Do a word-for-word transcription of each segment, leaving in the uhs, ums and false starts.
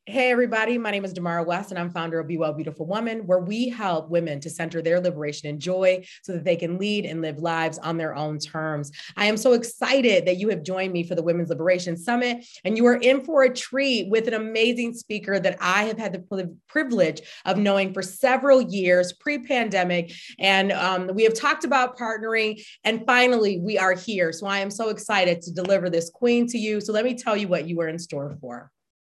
Hey, everybody. My name is Damara West, and I'm founder of Be Well Beautiful Woman, where we help women to center their liberation and joy so that they can lead and live lives on their own terms. I am so excited that you have joined me for the Women's Liberation Summit, and you are in for a treat with an amazing speaker that I have had the privilege of knowing for several years pre-pandemic. And um, we have talked about partnering, and finally, we are here. So I am so excited to deliver this queen to you. So let me tell you what you are in store for.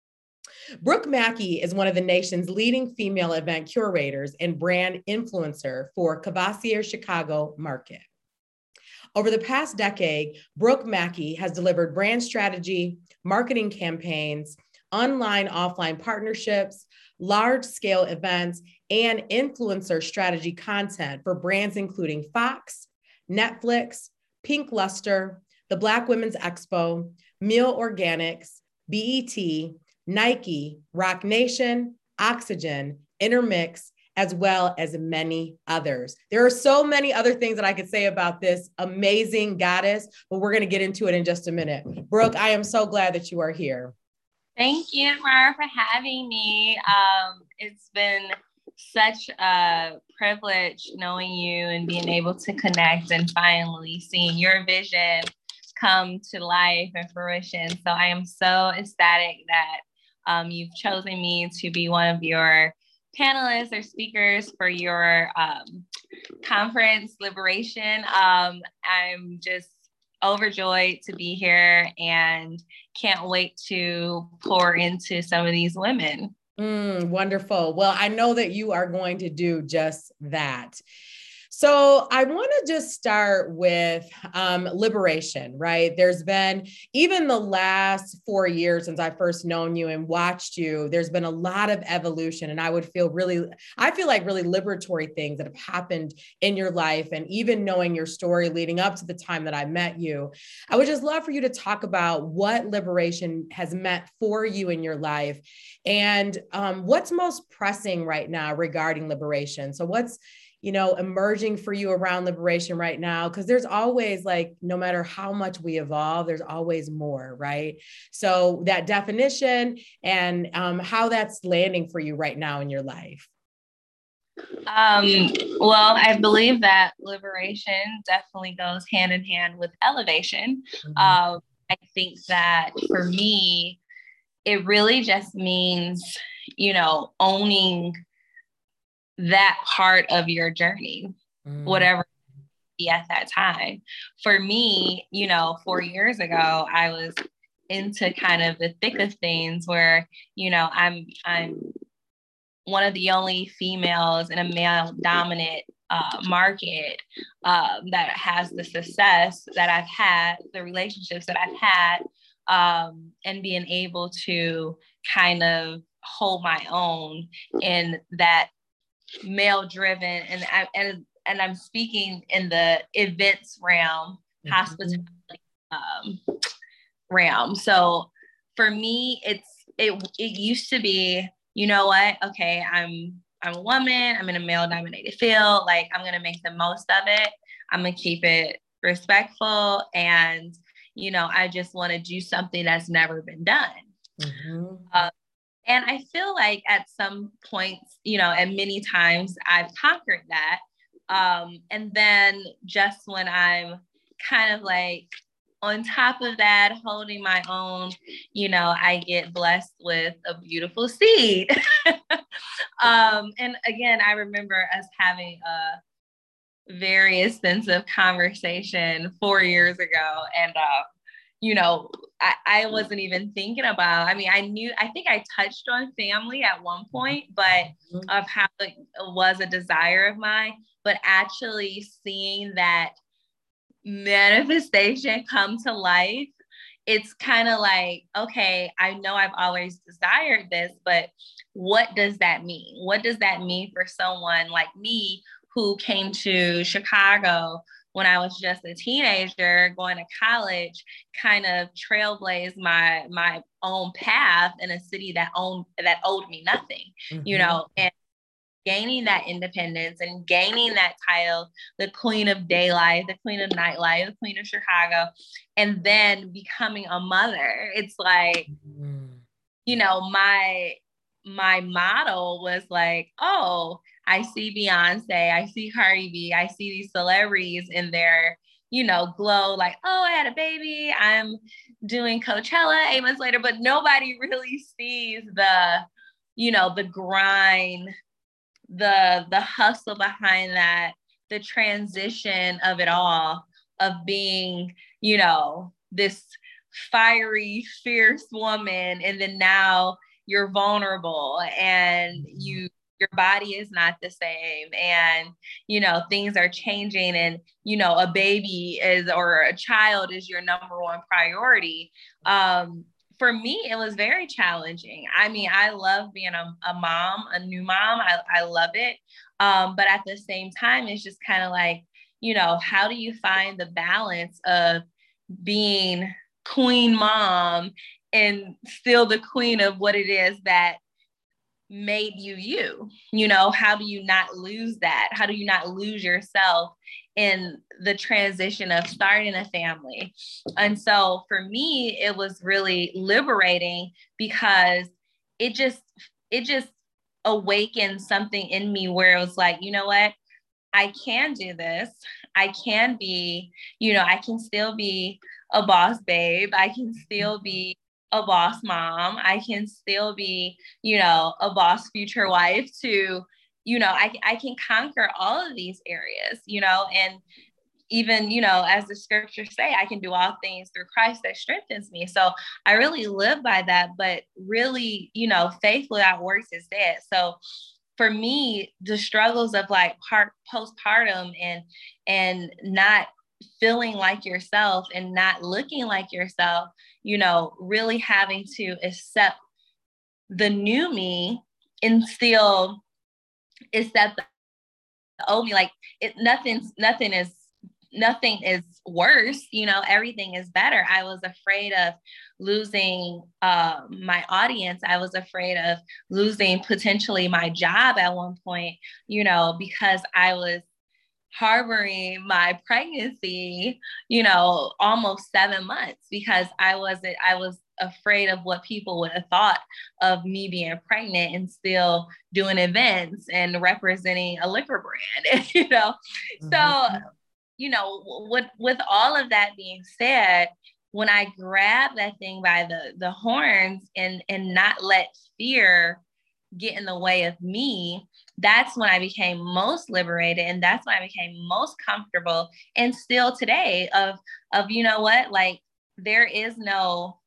Brooke Mackey is one of the nation's leading female event curators and brand influencer for Cavassier Chicago Market. Over the past decade, Brooke Mackey has delivered brand strategy, marketing campaigns, online, offline partnerships, large-scale events, and influencer strategy content for brands including Fox, Netflix, Pink Luster, the Black Women's Expo, Meal Organics, B E T, Nike, Roc Nation, Oxygen, Intermix, as well as many others. There are so many other things that I could say about this amazing goddess, but we're going to get into it in just a minute. Brooke, I am so glad that you are here. Thank you, Mara, for having me. Um, it's been such a privilege knowing you and being able to connect and finally seeing your vision come to life and fruition. So I am so ecstatic that Um, you've chosen me to be one of your panelists or speakers for your um, conference, Liberation. Um, I'm just overjoyed to be here and can't wait to pour into some of these women. Mm, wonderful. Well, I know that you are going to do just that. So I want to just start with um, liberation, right? There's been, even the last four years since I first known you and watched you, there's been a lot of evolution. And I would feel really, I feel like really liberatory things that have happened in your life. And even knowing your story leading up to the time that I met you, I would just love for you to talk about what liberation has meant for you in your life and um, what's most pressing right now regarding liberation. So what's, you know, emerging for you around liberation right now? Because there's always, like, no matter how much we evolve, there's always more, right? So that definition and um, how that's landing for you right now in your life. Um, well, I believe that liberation definitely goes hand in hand with elevation. Mm-hmm. Um, I think that for me, it really just means, you know, owning that part of your journey, mm. whatever at that time. For me, you know, four years ago, I was into kind of the thick of things where, you know, I'm I'm one of the only females in a male dominant uh, market um, that has the success that I've had, the relationships that I've had, um, and being able to kind of hold my own in that male driven, and I, and and I'm speaking in the events realm, mm-hmm. hospitality um, realm. So for me, it's it it used to be, you know what? Okay, I'm I'm a woman. I'm in a male dominated field. Like, I'm gonna make the most of it. I'm gonna keep it respectful, and you know, I just want to do something that's never been done. Mm-hmm. Uh, And I feel like at some points, you know, and many times I've conquered that. Um, and then just when I'm kind of like on top of that, holding my own, you know, I get blessed with a beautiful seed. um, and again, I remember us having a very extensive conversation four years ago. And, uh, you know, I, I wasn't even thinking about, I mean, I knew, I think I touched on family at one point, but of how it was a desire of mine, but actually seeing that manifestation come to life, it's kind of like, okay, I know I've always desired this, but what does that mean? What does that mean for someone like me who came to Chicago when I was just a teenager going to college, kind of trailblazed my my own path in a city that owned that owed me nothing, mm-hmm. you know, and gaining that independence and gaining that title, the queen of daylight, the queen of nightlife, the queen of Chicago, and then becoming a mother. It's like, mm-hmm. you know, my my model was like, oh, I see Beyonce, I see Cardi B, I see these celebrities in their, you know, glow, like, oh, I had a baby, I'm doing Coachella eight months later, but nobody really sees the, you know, the grind, the, the hustle behind that, the transition of it all, of being, you know, this fiery, fierce woman, and then now you're vulnerable and you your body is not the same, and you know things are changing, and you know a baby is or a child is your number one priority. Um, for me, it was very challenging. I mean, I love being a, a mom, a new mom. I, I love it. Um, but at the same time, it's just kind of like, you know, how do you find the balance of being queen mom and still the queen of what it is that made you you? You know, how do you not lose that? How do you not lose yourself in the transition of starting a family? And so for me, it was really liberating because it just, it just awakened something in me where it was like, you know what? I can do this. I can be, you know, I can still be a boss babe. I can still be a boss mom. I can still be, you know, a boss future wife to, you know, I, I can conquer all of these areas, you know, and even, you know, as the scriptures say, I can do all things through Christ that strengthens me. So I really live by that, but really, you know, faith without works is dead. So for me, the struggles of like part postpartum and, and not feeling like yourself and not looking like yourself, you know, really having to accept the new me and still accept the old me. Like it, nothing's, nothing is, nothing is worse, you know, everything is better. I was afraid of losing uh, my audience. I was afraid of losing potentially my job at one point, you know, because I was harboring my pregnancy, you know, almost seven months because I wasn't, I was afraid of what people would have thought of me being pregnant and still doing events and representing a liquor brand, you know? Mm-hmm. So, you know, with, with all of that being said, when I grabbed that thing by the, the horns and, and not let fear get in the way of me, that's when I became most liberated. And that's when I became most comfortable. And still today of, of, you know what, like there is no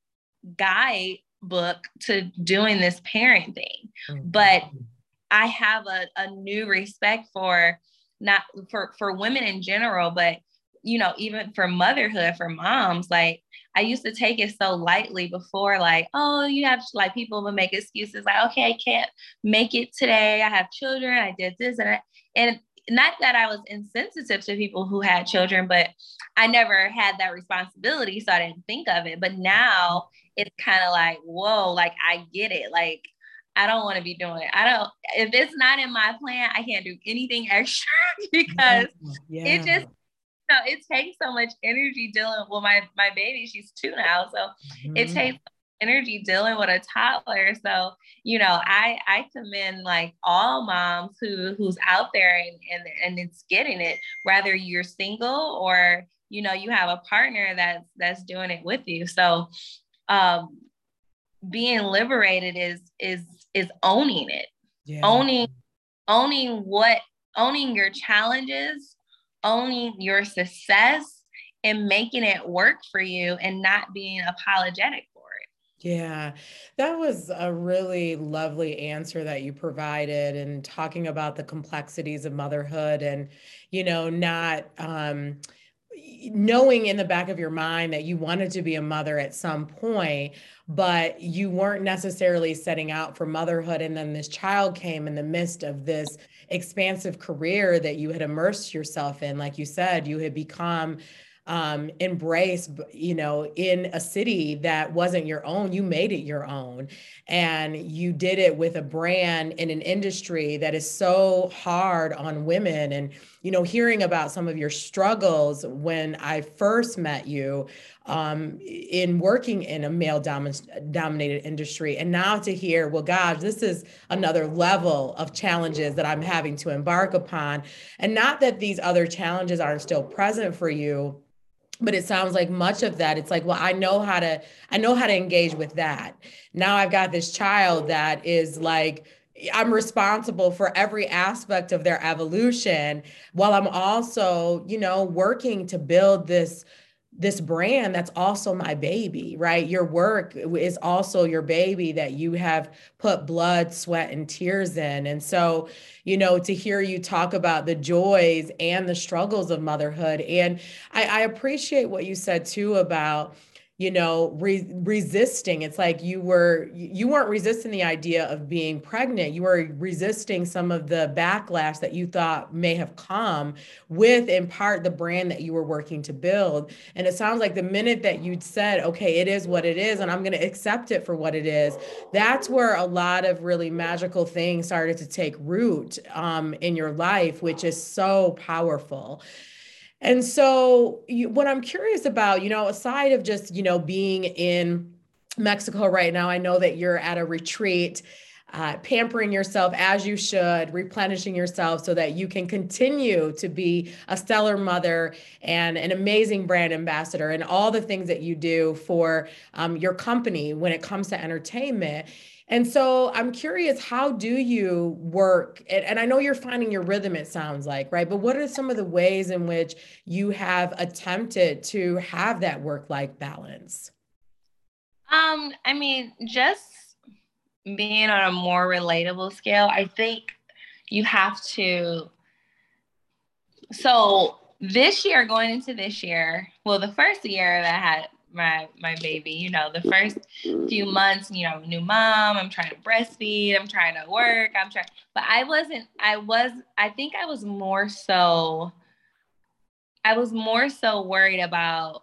guidebook to doing this parent thing, mm-hmm. but I have a, a new respect for not for, for women in general, but, you know, even for motherhood, for moms, like I used to take it so lightly before, like, oh, you have like people would make excuses like, okay, I can't make it today. I have children. I did this and that. And not that I was insensitive to people who had children, but I never had that responsibility. So I didn't think of it. But now it's kind of like, whoa, like I get it. Like, I don't want to be doing it. I don't, if it's not in my plan, I can't do anything extra because yeah. it just, you know, it takes so much energy dealing with my, my baby. She's two now. So mm-hmm. it takes energy dealing with a toddler. So, you know, I, I commend like all moms who, who's out there and, and, and it's getting it, whether you're single or, you know, you have a partner that's, that's doing it with you. So, um, being liberated is, is, is owning it, yeah. owning, owning what, owning your challenges, owning your success and making it work for you and not being apologetic for it. Yeah, that was a really lovely answer that you provided, and talking about the complexities of motherhood and, you know, not, um, knowing in the back of your mind that you wanted to be a mother at some point, but you weren't necessarily setting out for motherhood. And then this child came in the midst of this expansive career that you had immersed yourself in. Like you said, you had become um, embraced, you know, in a city that wasn't your own. You made it your own, and you did it with a brand in an industry that is so hard on women. And, you know, hearing about some of your struggles when I first met you, um, in working in a male domin- dominated industry. And now to hear, well, gosh, this is another level of challenges that I'm having to embark upon. And not that these other challenges aren't still present for you, but it sounds like much of that, it's like, well, I know how to, I know how to engage with that. Now I've got this child that is like, I'm responsible for every aspect of their evolution, while I'm also, you know, working to build this this brand that's also my baby, right? Your work is also your baby that you have put blood, sweat, and tears in. And so, you know, to hear you talk about the joys and the struggles of motherhood. And I, I appreciate what you said too about, you know, re- resisting. It's like you were, you weren't resisting the idea of being pregnant. You were resisting some of the backlash that you thought may have come with, in part, the brand that you were working to build. And it sounds like the minute that you'd said, okay, it is what it is, and I'm going to accept it for what it is, that's where a lot of really magical things started to take root um, in your life, which is so powerful. And so, you, what I'm curious about, you know, aside of just, you know, being in Mexico right now, I know that you're at a retreat, uh, pampering yourself as you should, replenishing yourself so that you can continue to be a stellar mother and an amazing brand ambassador and all the things that you do for um, your company when it comes to entertainment. And so I'm curious, how do you work? And, and I know you're finding your rhythm, it sounds like, right? But what are some of the ways in which you have attempted to have that work-life balance? Um, I mean, just being on a more relatable scale, I think you have to. So this year, going into this year, well, the first year that I had my my baby, you know, the first few months, you know, new mom, I'm trying to breastfeed, I'm trying to work, I'm trying, but I wasn't, I was, I think I was more so, I was more so worried about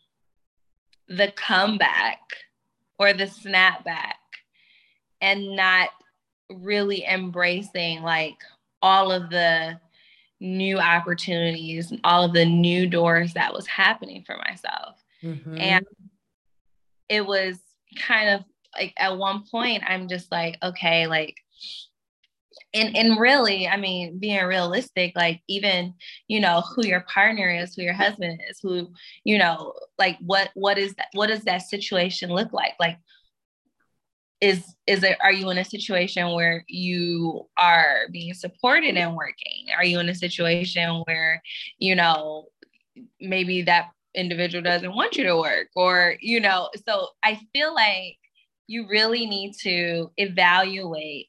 the comeback or the snapback and not really embracing like all of the new opportunities, all of the new doors that was happening for myself. Mm-hmm. And it was kind of like at one point, I'm just like, okay, like, and and really, I mean, being realistic, like even, you know, who your partner is, who your husband is, who, you know, like what what is that, what does that situation look like? Like, is is it, are you in a situation where you are being supported and working? Are you in a situation where, you know, maybe that individual doesn't want you to work, or, you know, so I feel like you really need to evaluate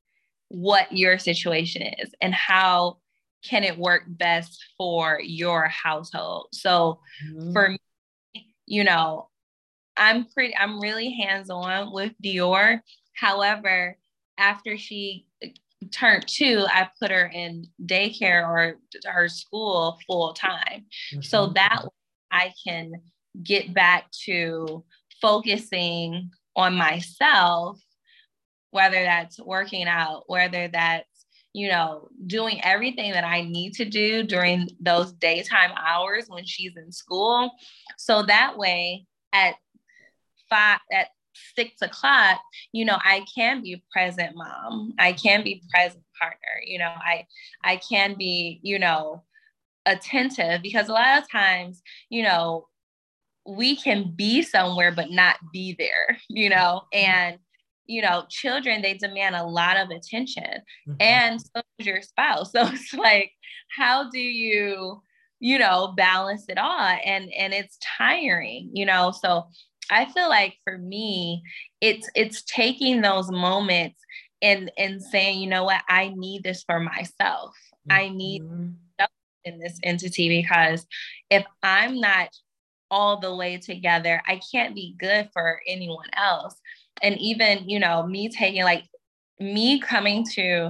what your situation is and how can it work best for your household. So Mm-hmm. for me, you know, I'm pretty, I'm really hands-on with Dior. However, after she turned two, I put her in daycare or her school full time. So Mm-hmm. that way I can get back to focusing on myself, whether that's working out, whether that's, you know, doing everything that I need to do during those daytime hours when she's in school. So that way at five, at six o'clock, you know, I can be a present mom. I can be present partner. You know, I, I can be, you know, attentive, because a lot of times, you know, we can be somewhere, but not be there, you know, and, you know, children, they demand a lot of attention, Mm-hmm. and so does your spouse. So it's like, how do you, you know, balance it all? And, and it's tiring, you know? So I feel like for me, it's, it's taking those moments and, and saying, you know what, I need this for myself. I need Mm-hmm. in this entity, because if I'm not all the way together, I can't be good for anyone else. And even, you know, me taking like me coming to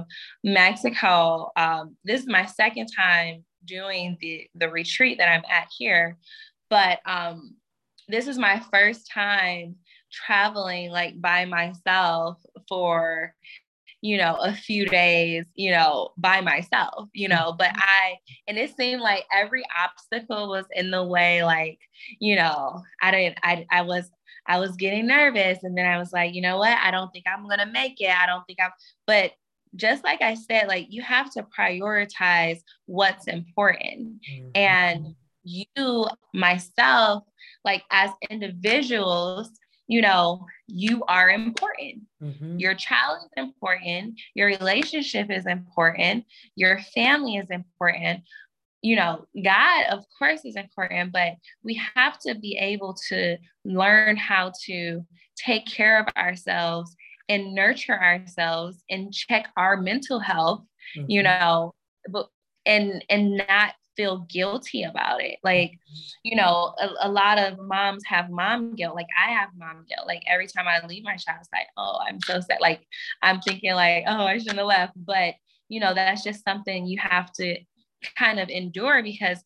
Mexico, um, this is my second time doing the, the retreat that I'm at here. But um, this is my first time traveling like by myself for, you know, a few days, you know, by myself, you know, but I, and it seemed like every obstacle was in the way. Like, you know, I didn't, I, I was, I was getting nervous. And then I was like, you know what? I don't think I'm going to make it. I don't think I'm, but just like I said, like you have to prioritize what's important. Mm-hmm. And you, myself, like as individuals, you know, you are important. Mm-hmm. Your child is important. Your relationship is important. Your family is important. You know, God, of course, is important, but we have to be able to learn how to take care of ourselves and nurture ourselves and check our mental health, mm-hmm. you know, but and and not feel guilty about it. Like, you know, a, a lot of moms have mom guilt. Like I have mom guilt. Like every time I leave my child, it's like, oh, I'm so sad. Like I'm thinking like, oh, I shouldn't have left. But, you know, that's just something you have to kind of endure, because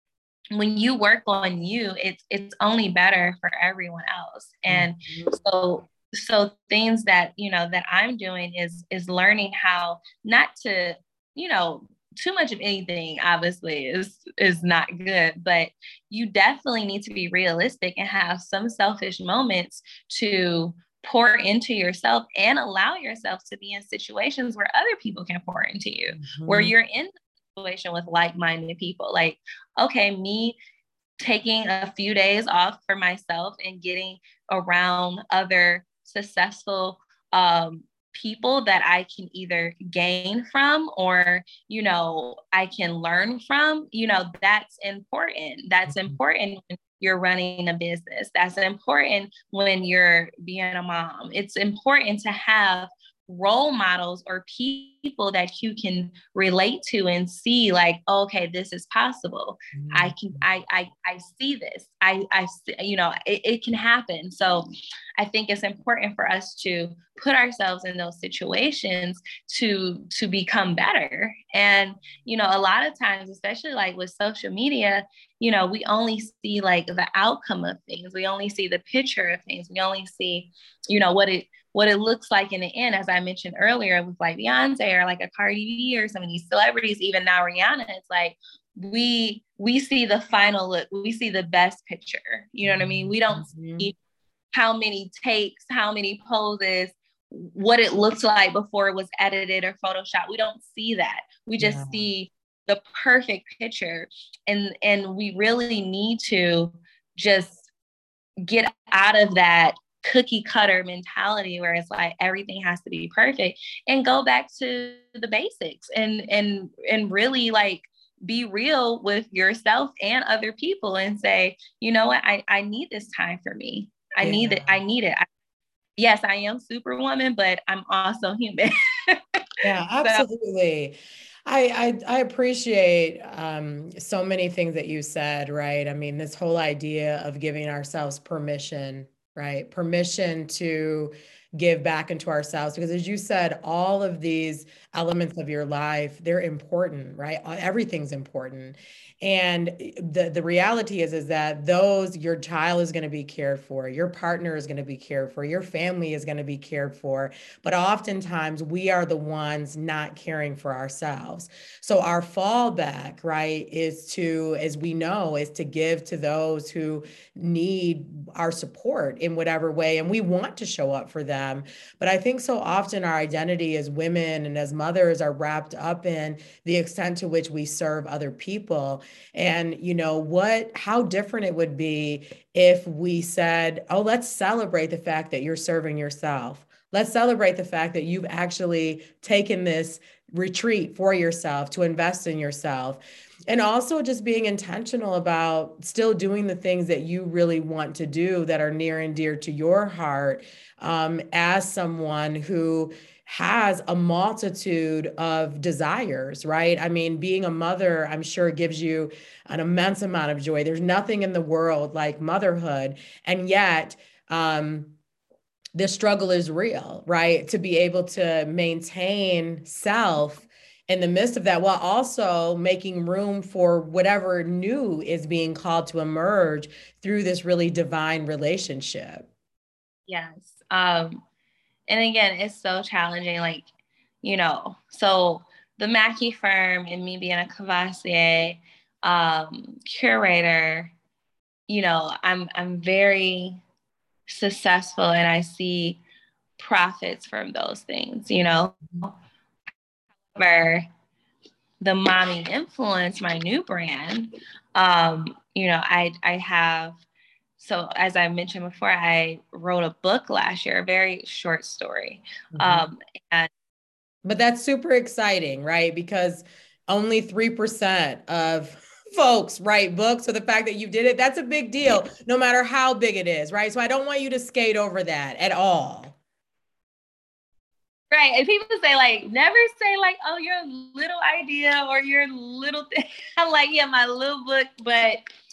when you work on you, it's it's only better for everyone else. And mm-hmm. so so things that, you know, that I'm doing is is learning how not to, you know, too much of anything obviously is is not good, but you definitely need to be realistic and have some selfish moments to pour into yourself and allow yourself to be in situations where other people can pour into you, mm-hmm. where you're in a situation with like-minded people. Like, okay, me taking a few days off for myself and getting around other successful um people that I can either gain from or, you know, I can learn from, you know, that's important. That's mm-hmm. important when you're running a business. That's important when you're being a mom. It's important to have role models or people that you can relate to and see like, oh, okay, this is possible. Mm-hmm. I can, I, I, I see this. I, I, you know, it, it can happen. So I think it's important for us to put ourselves in those situations to, to become better. And, you know, a lot of times, especially like with social media, you know, we only see like the outcome of things. We only see the picture of things. We only see, you know, what it, what it looks like in the end, as I mentioned earlier, with like Beyonce or like a Cardi B or some of these celebrities, even now Rihanna, it's like, we, we see the final look. We see the best picture. You know what I mean? We don't mm-hmm. see how many takes, how many poses, what it looked like before it was edited or Photoshopped. We don't see that. We just yeah. see the perfect picture. And, and we really need to just get out of that cookie cutter mentality where it's like everything has to be perfect, and go back to the basics and, and, and really like be real with yourself and other people and say, you know what, I, I need this time for me. I yeah. need it. I need it. I, yes, I am Superwoman, but I'm also human. Yeah, absolutely. So, I, I, I appreciate um, so many things that you said, right? I mean, this whole idea of giving ourselves permission, right? Permission to give back into ourselves, because as you said, all of these elements of your life, they're important, right? Everything's important. And the, the reality is, is that those, your child is going to be cared for, your partner is going to be cared for, your family is going to be cared for. But oftentimes we are the ones not caring for ourselves. So our fallback, right, is to, as we know, is to give to those who need our support in whatever way. And we want to show up for them. But I think so often our identity as women and as mothers are wrapped up in the extent to which we serve other people. And, you know, what, how different it would be if we said, oh, let's celebrate the fact that you're serving yourself. Let's celebrate the fact that you've actually taken this retreat for yourself to invest in yourself. And also just being intentional about still doing the things that you really want to do that are near and dear to your heart, um, as someone who has a multitude of desires, right? I mean, being a mother, I'm sure gives you an immense amount of joy. There's nothing in the world like motherhood. And yet, um, the struggle is real, right? To be able to maintain self in the midst of that, while also making room for whatever new is being called to emerge through this really divine relationship. Yes. Um, and again, it's so challenging. Like, you know, so the Mackey firm and me being a Courvoisier um, curator, you know, I'm I'm very successful and I see profits from those things, you know. However, the Mommy Influence, my new brand, um, you know, I I have, so as I mentioned before, I wrote a book last year, a very short story. Mm-hmm. Um, and but that's super exciting, right? Because only three percent of folks write books. So the fact that you did it, that's a big deal, no matter how big it is, right? So I don't want you to skate over that at all. Right. And people say, like, never say, like, oh, your little idea or your little thing. I'm like, yeah, my little book. But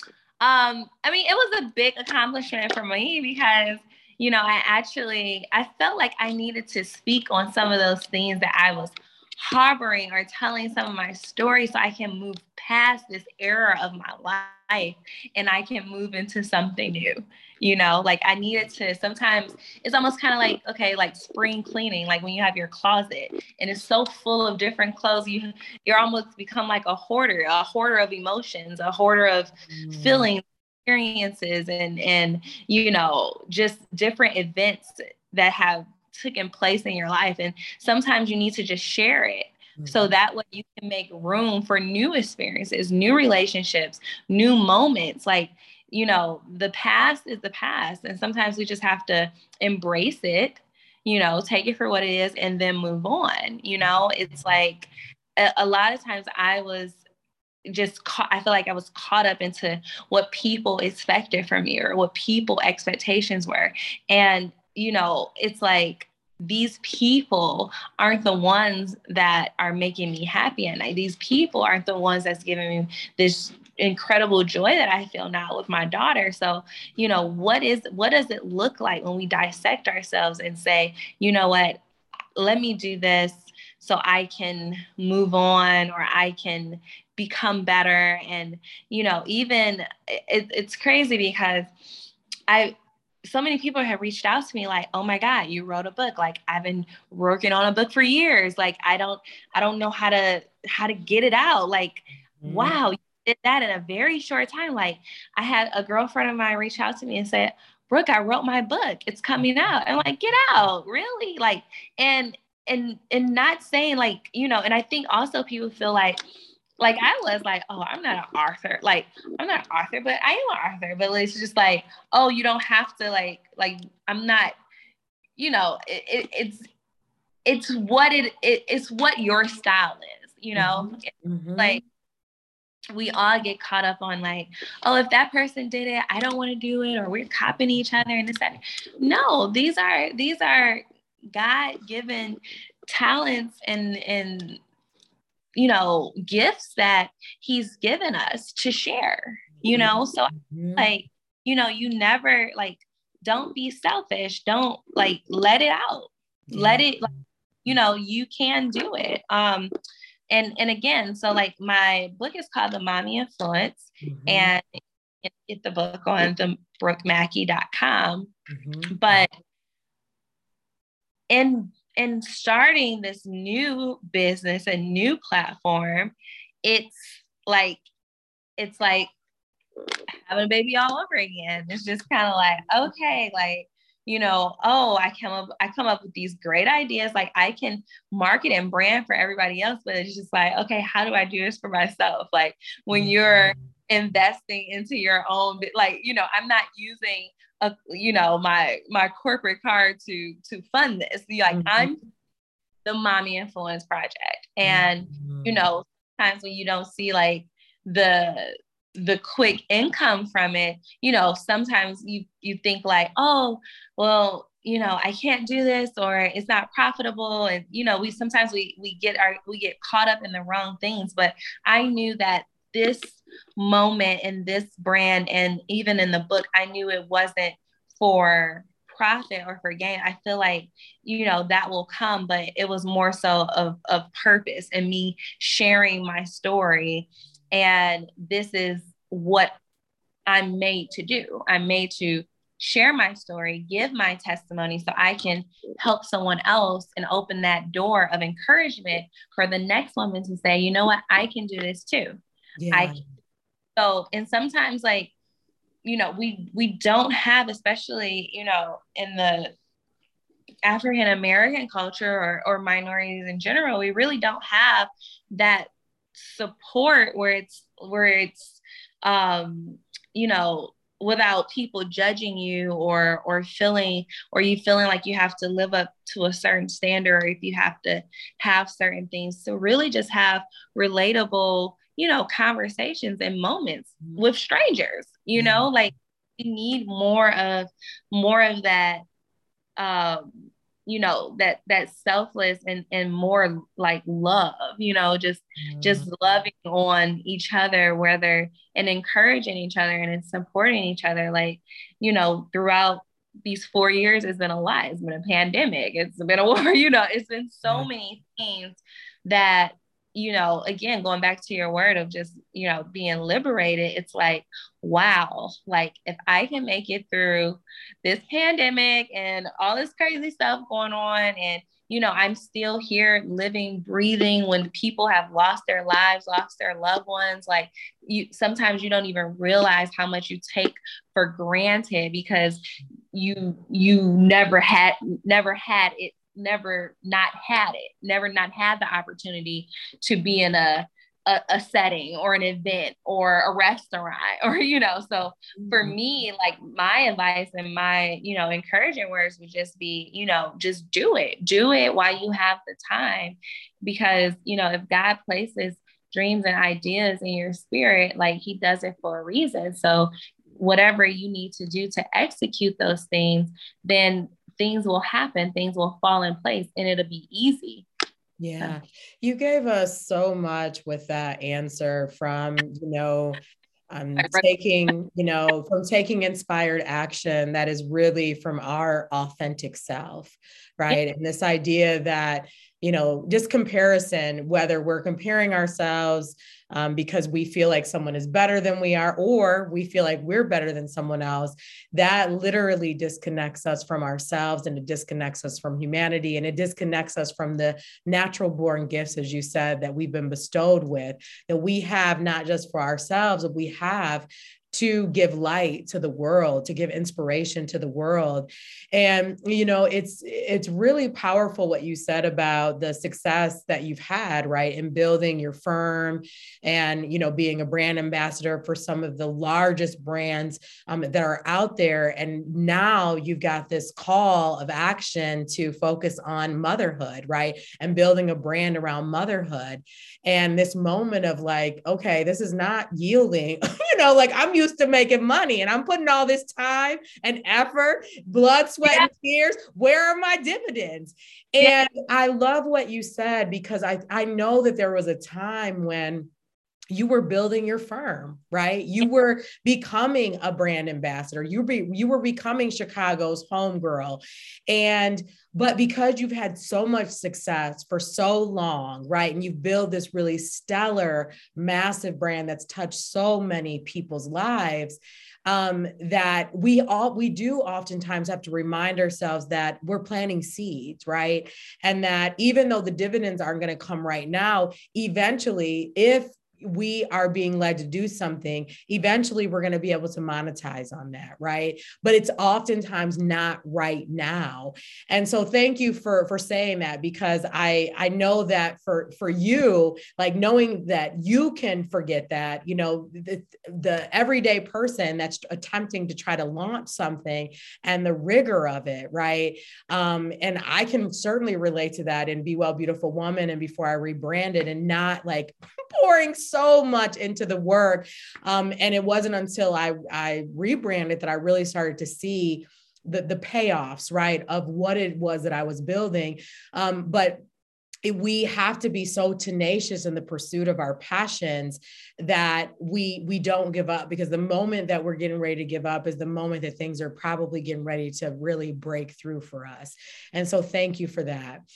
um, I mean, it was a big accomplishment for me because, you know, I actually, I felt like I needed to speak on some of those things that I was harboring or telling some of my stories so I can move past this era of my life and I can move into something new. You know, like I needed to, sometimes it's almost kind of like, okay, like spring cleaning, like when you have your closet and it's so full of different clothes, you, you're almost become like a hoarder, a hoarder of emotions, a hoarder of mm. feelings, experiences, and, and, you know, just different events that have taken place in your life. And sometimes you need to just share it. Mm-hmm. So that way you can make room for new experiences, new relationships, new moments. Like, you know, the past is the past. And sometimes we just have to embrace it, you know, take it for what it is and then move on. You know, it's like a, a lot of times I was just caught, I feel like I was caught up into what people expected from me or what people expectations were. And, you know, it's like, these people aren't the ones that are making me happy at night. These people aren't the ones that's giving me this incredible joy that I feel now with my daughter. So, you know, what is, what does it look like when we dissect ourselves and say, you know what, let me do this so I can move on or I can become better. And, you know, even it, it's crazy because I, so many people have reached out to me like, oh my God, you wrote a book. Like I've been working on a book for years. Like, I don't, I don't know how to, how to get it out. Like, mm-hmm. wow, you did that in a very short time. Like I had a girlfriend of mine reach out to me and said, Brooke, I wrote my book. It's coming out. I'm like, get out. Really? Like, and, and, and not saying like, you know, and I think also people feel like, like I was like, oh, I'm not an author. Like, I'm not an author, but I am an author. But it's just like, oh, you don't have to like, like, I'm not, you know, it, it, it's, it's what it, it, it's what your style is, you know, mm-hmm. like we all get caught up on like, oh, if that person did it, I don't want to do it. Or we're copying each other and this, that. No, these are, these are God-given talents and, and, you know, gifts that he's given us to share, you know? So mm-hmm. like, you know, you never like, don't be selfish. Don't like, let it out, yeah. let it, like, you know, you can do it. Um, and, and again, so like my book is called The Mommy Influence mm-hmm. and you can get the book on the brooke mackey dot com. Mm-hmm. But in in starting this new business, a new platform, it's like, it's like having a baby all over again. It's just kind of like, okay, like, you know, oh, I come up, I come up with these great ideas. Like I can market and brand for everybody else, but it's just like, okay, how do I do this for myself? Like when you're investing into your own, like, you know, I'm not using a, you know, my, my corporate card to, to fund this. Like mm-hmm. I'm the Mommy Influence Project. And, mm-hmm. you know, sometimes when you don't see like the, the quick income from it, you know, sometimes you, you think like, oh, well, you know, I can't do this or it's not profitable. And, you know, we, sometimes we, we get our, we get caught up in the wrong things, but I knew that this moment and this brand, and even in the book, I knew it wasn't for profit or for gain. I feel like, you know, that will come, but it was more so of, of purpose and me sharing my story. And this is what I'm made to do. I'm made to share my story, give my testimony so I can help someone else and open that door of encouragement for the next woman to say, you know what, I can do this too. Yeah. I can. So, and sometimes like, you know, we, we don't have, especially, you know, in the African American culture or, or minorities in general, we really don't have that support where it's, where it's, um, you know, without people judging you or or feeling or you feeling like you have to live up to a certain standard, or if you have to have certain things. So really just have relatable, you know, conversations and moments with strangers, you Yeah. know, like we need more of more of that, um you know, that that selfless and and more like love, you know, just Mm. just loving on each other, whether and encouraging each other and supporting each other. Like, you know, throughout these four years, it's been a lot. It's been a pandemic. It's been a war. You know, it's been so Yeah. many things that, you know, again, going back to your word of just, you know, being liberated, it's like, wow, like if I can make it through this pandemic and all this crazy stuff going on, and, you know, I'm still here living, breathing when people have lost their lives, lost their loved ones. Like you, sometimes you don't even realize how much you take for granted because you, you never had, never had it never not had it, never not had the opportunity to be in a, a, a setting or an event or a restaurant or, you know, so for me, like my advice and my, you know, encouraging words would just be, you know, just do it, do it while you have the time, because, you know, if God places dreams and ideas in your spirit, like he does it for a reason. So whatever you need to do to execute those things, then things will happen, things will fall in place, and it'll be easy. Yeah. You gave us so much with that answer from, you know, um, taking, you know, from taking inspired action that is really from our authentic self, right? And this idea that, you know, just comparison, whether we're comparing ourselves um, because we feel like someone is better than we are, or we feel like we're better than someone else, that literally disconnects us from ourselves, and it disconnects us from humanity, and it disconnects us from the natural born gifts, as you said, that we've been bestowed with, that we have not just for ourselves, but we have to give light to the world, to give inspiration to the world. And, you know, it's, it's really powerful what you said about the success that you've had, right, in building your firm and, you know, being a brand ambassador for some of the largest brands um, that are out there. And now you've got this call of action to focus on motherhood, right, and building a brand around motherhood. And this moment of like, okay, this is not yielding, you know, like I'm used to making money and I'm putting all this time and effort, blood, sweat, yeah. and tears. Where are my dividends? And yeah. I love what you said, because I, I know that there was a time when you were building your firm, right? You were becoming a brand ambassador. You be, you were becoming Chicago's homegirl. And, but because you've had so much success for so long, right? And you've built this really stellar, massive brand that's touched so many people's lives, um, that we all, we do oftentimes have to remind ourselves that we're planting seeds, right? And that even though the dividends aren't going to come right now, eventually, if we are being led to do something, eventually we're going to be able to monetize on that, right? But it's oftentimes not right now. And so thank you for, for saying that, because I, I know that for, for you, like knowing that you can forget that, you know, the, the everyday person that's attempting to try to launch something and the rigor of it, right? Um, and I can certainly relate to that in Be Well Beautiful Woman and before I rebranded, and not like pouring so much into the work. Um, and it wasn't until I, I rebranded that I really started to see the, the payoffs, right, of what it was that I was building. Um, but it, we have to be so tenacious in the pursuit of our passions that we, we don't give up, because the moment that we're getting ready to give up is the moment that things are probably getting ready to really break through for us. And so thank you for that.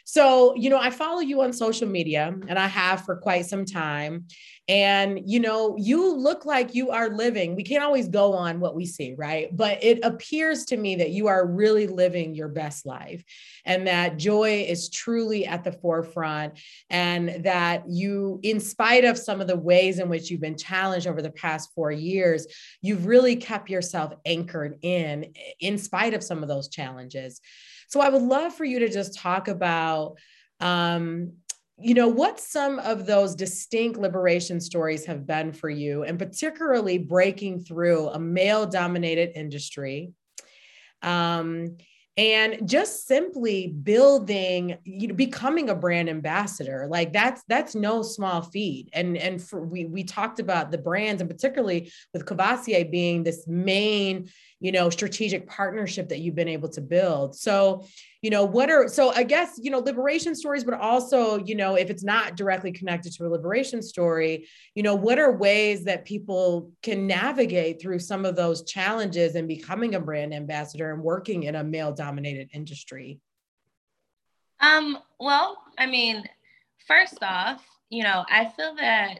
So, you know, I follow you on social media and I have for quite some time. And, you know, you look like you are living. We can't always go on what we see, right? But it appears to me that you are really living your best life and that joy is truly at the forefront, and that you, in spite of some of the ways in which you've been challenged over the past four years, you've really kept yourself anchored in, in spite of some of those challenges. So I would love for you to just talk about, um, you know, what some of those distinct liberation stories have been for you, and particularly breaking through a male-dominated industry, um, and just simply building, you know, becoming a brand ambassador. Like that's that's no small feat. And and for, we we talked about the brands, and particularly with Courvoisier being this main, you know, strategic partnership that you've been able to build. So, you know, what are, so I guess, you know, liberation stories, but also, you know, if it's not directly connected to a liberation story, you know, what are ways that people can navigate through some of those challenges and becoming a brand ambassador and working in a male dominated industry? Um, well, I mean, first off, you know, I feel that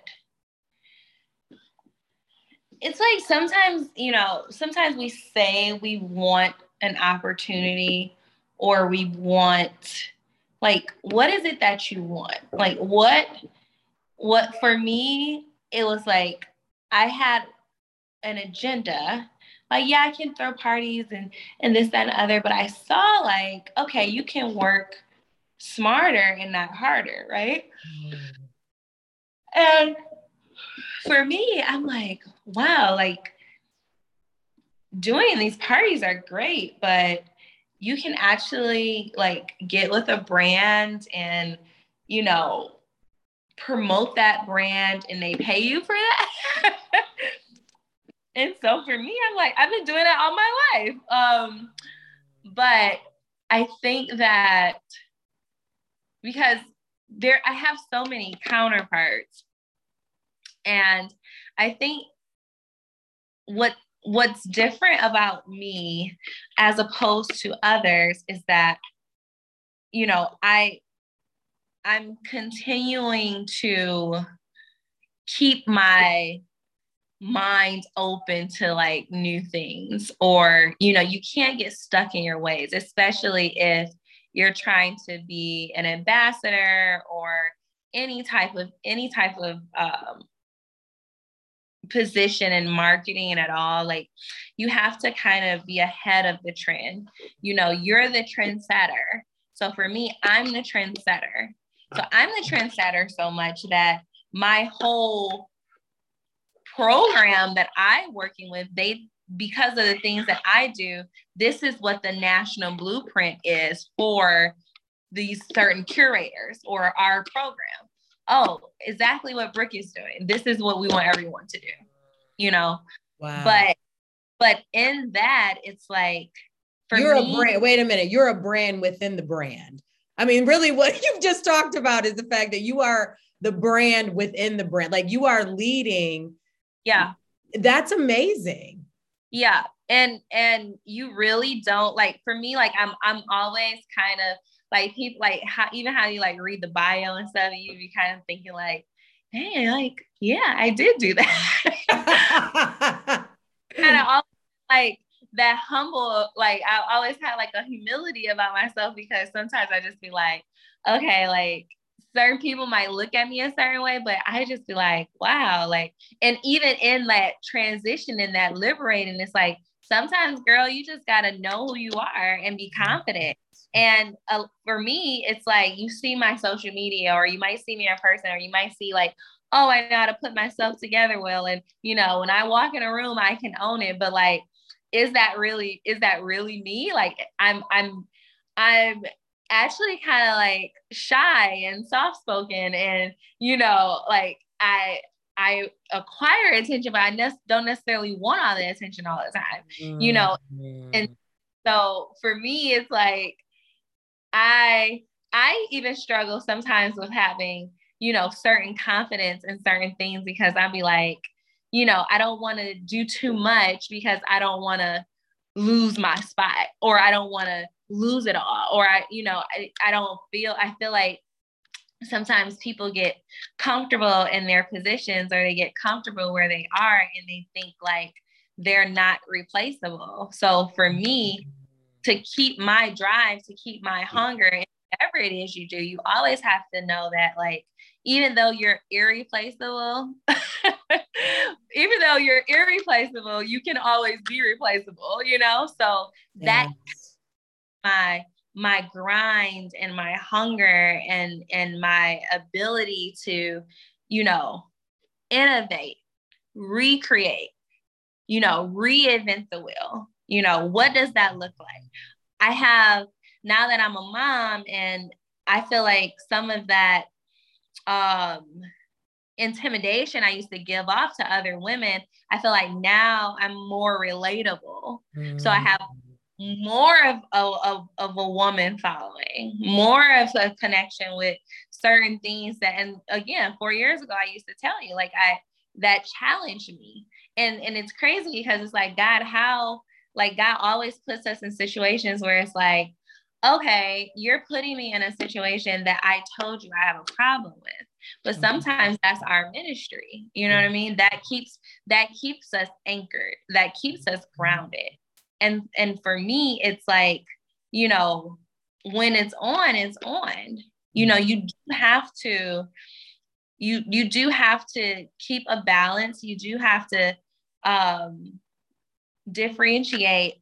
it's like sometimes, you know, sometimes we say we want an opportunity, or we want, like, what is it that you want? Like, what, what for me, it was like, I had an agenda. Like, yeah, I can throw parties and, and this, that, and the other, but I saw like, okay, you can work smarter and not harder, right? Mm. And for me, I'm like, wow, like doing these parties are great, but you can actually like get with a brand and, you know, promote that brand and they pay you for that. And so for me, I'm like, I've been doing that all my life. Um, but I think that because there, I have so many counterparts, and I think what what's different about me as opposed to others is that, you know, I I'm continuing to keep my mind open to like new things, or, you know, you can't get stuck in your ways, especially if you're trying to be an ambassador or any type of any type of um, position in marketing and at all. Like, you have to kind of be ahead of the trend. You know, you're the trendsetter. So for me, I'm the trendsetter. So I'm the trendsetter so much that my whole program that I'm working with, they, because of the things that I do, this is what the national blueprint is for these certain curators or our program. Oh, exactly what Brooke is doing. This is what we want everyone to do, you know? Wow. But, but in that, it's like, for you're me, a brand, wait a minute, you're a brand within the brand. I mean, really what you've just talked about is the fact that you are the brand within the brand. Like, you are leading. Yeah. That's amazing. Yeah. And, and you really don't, like, for me, like, I'm, I'm always kind of like, people, like, how, even how you like read the bio and stuff, and you be kind of thinking like, hey, like, yeah, I did do that. Kind of all like that humble, like, I always had like a humility about myself, because sometimes I just be like, okay, like, certain people might look at me a certain way, but I just be like, wow, like, and even in that transition, in that liberating, it's like, sometimes, girl, you just got to know who you are and be confident. And uh, for me, it's like, you see my social media, or you might see me in person, or you might see like, oh, I know how to put myself together well. And, you know, when I walk in a room, I can own it. But like, is that really, is that really me? Like, I'm, I'm, I'm actually kind of like shy and soft-spoken, and, you know, like I, I acquire attention, but I ne- don't necessarily want all the attention all the time, mm-hmm. you know? And so for me, it's like, I, I even struggle sometimes with having, you know, certain confidence in certain things, because I'd be like, you know, I don't want to do too much because I don't want to lose my spot, or I don't want to lose it all, or I, you know, I, I don't feel, I feel like sometimes people get comfortable in their positions, or they get comfortable where they are, and they think like they're not replaceable. So for me to keep my drive, to keep my hunger, and whatever it is you do, you always have to know that, like, even though you're irreplaceable, even though you're irreplaceable, you can always be replaceable, you know? So Yes. that's my my grind and my hunger and and my ability to, you know, innovate, recreate, you know, reinvent the wheel. You know, what does that look like? I have, now that I'm a mom, and I feel like some of that um, intimidation I used to give off to other women, I feel like now I'm more relatable. Mm. So I have more of, of, of a woman following, more of a connection with certain things that, and again, four years ago, I used to tell you, like, I, that challenged me. And, and it's crazy because it's like, God, how, like, God always puts us in situations where it's like, okay, you're putting me in a situation that I told you I have a problem with. But sometimes that's our ministry. You know what I mean? That keeps, that keeps us anchored, that keeps us grounded. And, and for me, it's like, you know, when it's on, it's on. You know, you do have to, you, you do have to keep a balance. You do have to um, differentiate.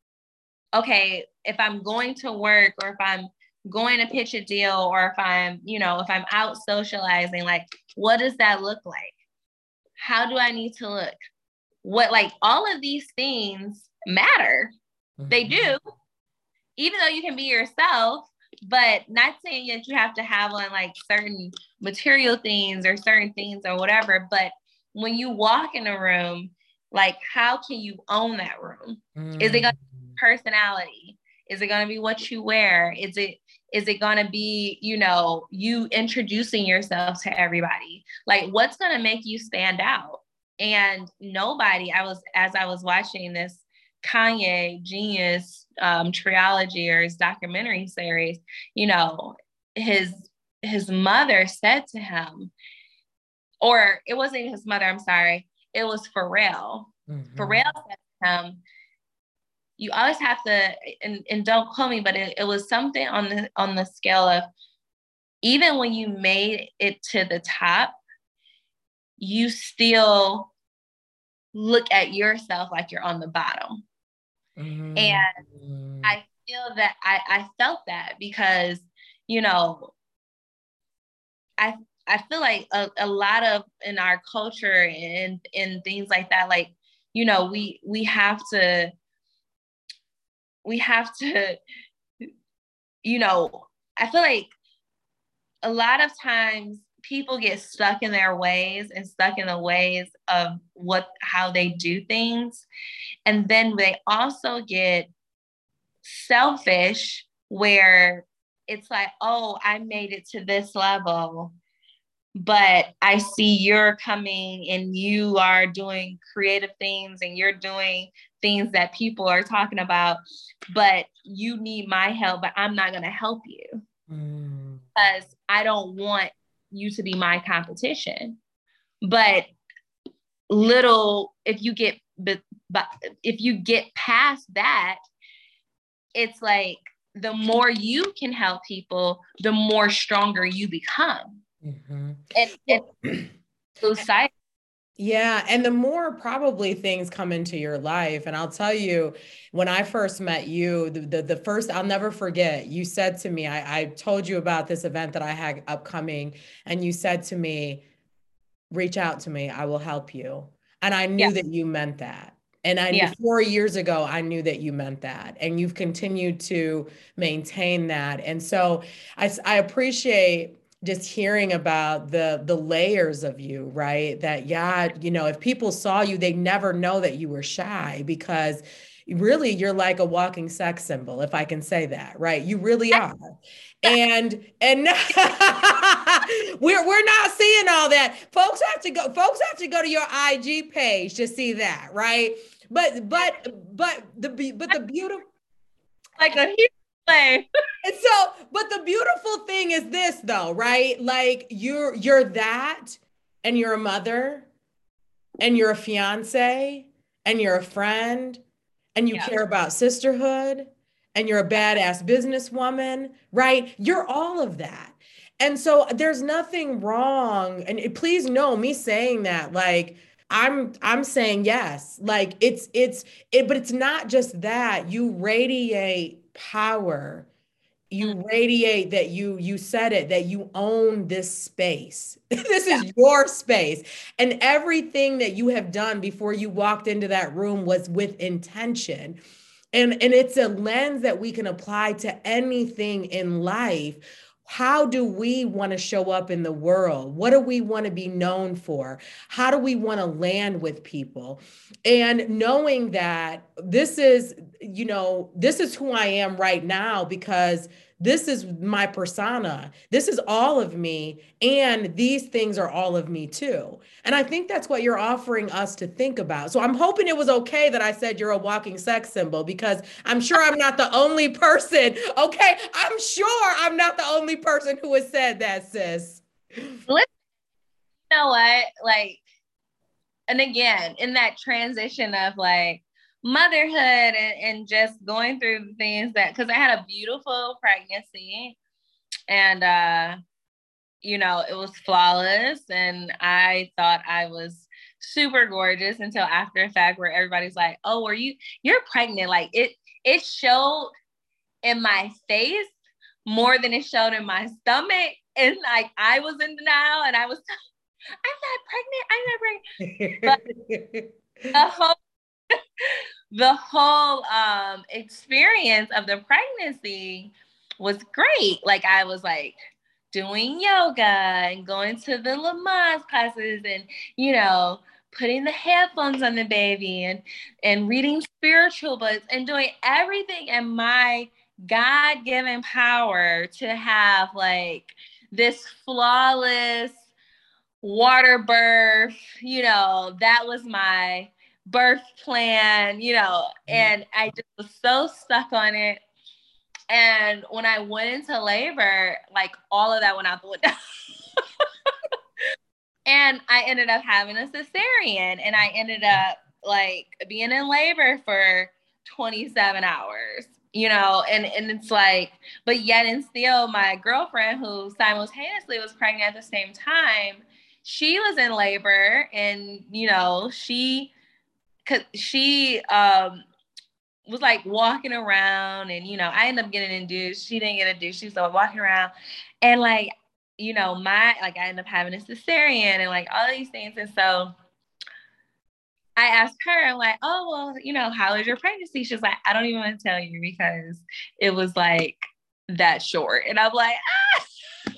Okay, if I'm going to work, or if I'm going to pitch a deal, or if I'm, you know, if I'm out socializing, like, what does that look like? How do I need to look? What, like, all of these things matter. Mm-hmm. They do, even though you can be yourself, but not saying that you have to have on like certain material things or certain things or whatever. But when you walk in a room, like, how can you own that room? Mm-hmm. Is it going to be personality? Is it going to be what you wear? Is it, is it going to be, you know, you introducing yourself to everybody? Like, what's going to make you stand out? And nobody, I was, as I was watching this Kanye Genius um, trilogy, or his documentary series, you know, his, his mother said to him, or it wasn't his mother, I'm sorry. It was Pharrell. Mm-hmm. Pharrell said to him, you always have to, and, and don't quote me, but it, it was something on the, on the scale of, even when you made it to the top, you still look at yourself like you're on the bottom. Mm-hmm. And I feel that I, I felt that because, you know, I, I feel like a, a lot of in our culture and, and things like that, like, you know, we, we have to, we have to, you know, I feel like a lot of times people get stuck in their ways and stuck in the ways of what, how they do things. And then they also get selfish, where it's like, oh, I made it to this level, but I see you're coming and you are doing creative things and you're doing things that people are talking about, but you need my help, but I'm not going to help you mm. because I don't want you to be my competition. But little, if you get, but, but if you get past that, it's like, the more you can help people, the more stronger you become. Mm-hmm. And, and lose sight. Yeah. And the more probably things come into your life. And I'll tell you, when I first met you, the, the, the first, I'll never forget, you said to me, I, I told you about this event that I had upcoming, and you said to me, reach out to me, I will help you. And I knew yeah. that you meant that. And I knew yeah. four years ago, I knew that you meant that. And you've continued to maintain that. And so I, I appreciate just hearing about the, the layers of you, right? That, yeah, you know, if people saw you, they never know that you were shy, because really you're like a walking sex symbol, if I can say that, right? You really are. And, and we're, we're not seeing all that. Folks have to go, folks have to go to your I G page to see that, right? But, but, but the, but the beautiful, like a hero Like, And so, but the beautiful thing is this though, right? Like you're you're that, and you're a mother, and you're a fiance, and you're a friend, and you yeah. care about sisterhood, and you're a badass businesswoman, right? You're all of that. And so there's nothing wrong. And please know me saying that, like, I'm I'm saying yes. Like it's it's it, but it's not just that. You radiate power. Mm, You radiate that you you said it, that you own this space. This yeah. is your space, and everything that you have done before you walked into that room was with intention. And and it's a lens that we can apply to anything in life. How do we want to show up in the world? What do we want to be known for? How do we want to land with people? And knowing that this is, you know, this is who I am right now, because this is my persona. This is all of me. And these things are all of me too. And I think that's what you're offering us to think about. So I'm hoping it was okay that I said you're a walking sex symbol, because I'm sure I'm not the only person. Okay. I'm sure I'm not the only person who has said that, sis. Listen, you know what? Like, and again, in that transition of like motherhood and, and just going through the things that, because I had a beautiful pregnancy, and uh you know, it was flawless, and I thought I was super gorgeous until after the fact, where everybody's like, oh, are you you're pregnant? Like it it showed in my face more than it showed in my stomach, and like I was in denial, and I was I'm not pregnant, I'm not pregnant. But the whole the whole um experience of the pregnancy was great. Like I was like doing yoga and going to the Lamaze classes, and you know, putting the headphones on the baby, and and reading spiritual books, and doing everything in my God-given power to have like this flawless water birth. You know, that was my birth plan, you know, and I just was so stuck on it. And when I went into labor, like all of that went out the window. And I ended up having a cesarean, and I ended up like being in labor for twenty-seven hours, you know, and, and it's like, but yet and still my girlfriend, who simultaneously was pregnant at the same time, she was in labor, and, you know, she, cause she, um, was like walking around, and, you know, I ended up getting induced. She didn't get induced. She was like walking around, and like, you know, my, like I ended up having a cesarean and like all these things. And so I asked her, I'm like, oh, well, you know, how was your pregnancy? She's like, I don't even want to tell you, because it was like that short. And I'm like, ah.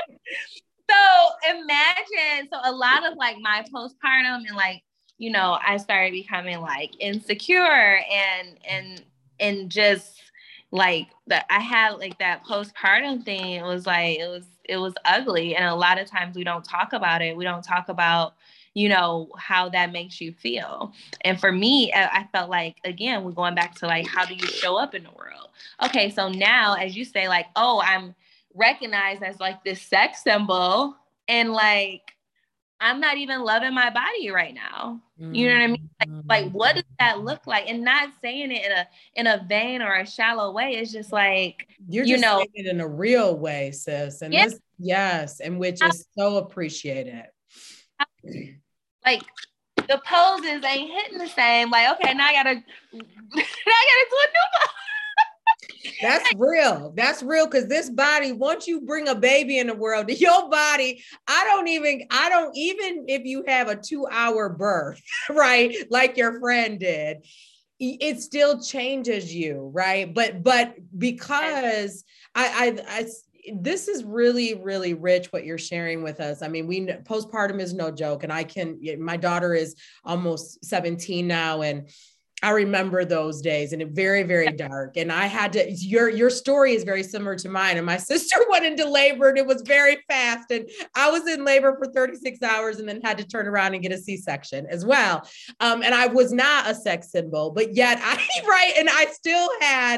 So imagine, so a lot of like my postpartum, and like, you know, I started becoming like insecure, and, and, and just like that I had like that postpartum thing. It was like, it was, it was ugly. And a lot of times we don't talk about it. We don't talk about, you know, how that makes you feel. And for me, I felt like, again, we're going back to like, how do you show up in the world? Okay. So now, as you say, like, oh, I'm recognized as like this sex symbol, and like, I'm not even loving my body right now. You know what I mean? Like, like, what does that look like? And not saying it in a in a vain or a shallow way. It's just like, you're you just know, saying it in a real way, sis. And yeah, this, yes, and which is so appreciated. Like the poses ain't hitting the same. Like, okay, now I gotta, now I gotta do a new pose. That's real. That's real. Because this body, once you bring a baby in the world, your body, I don't even, I don't even if you have a two hour birth, right? Like your friend did, it still changes you, right? But, but because I, I, I, this is really, really rich what you're sharing with us. I mean, we postpartum is no joke. And I can, my daughter is almost seventeen now, and I remember those days, and it very, very dark. And I had to, your, your story is very similar to mine. And my sister went into labor, and it was very fast. And I was in labor for thirty-six hours and then had to turn around and get a C-section as well. Um, and I was not a sex symbol, but yet I, right. And I still had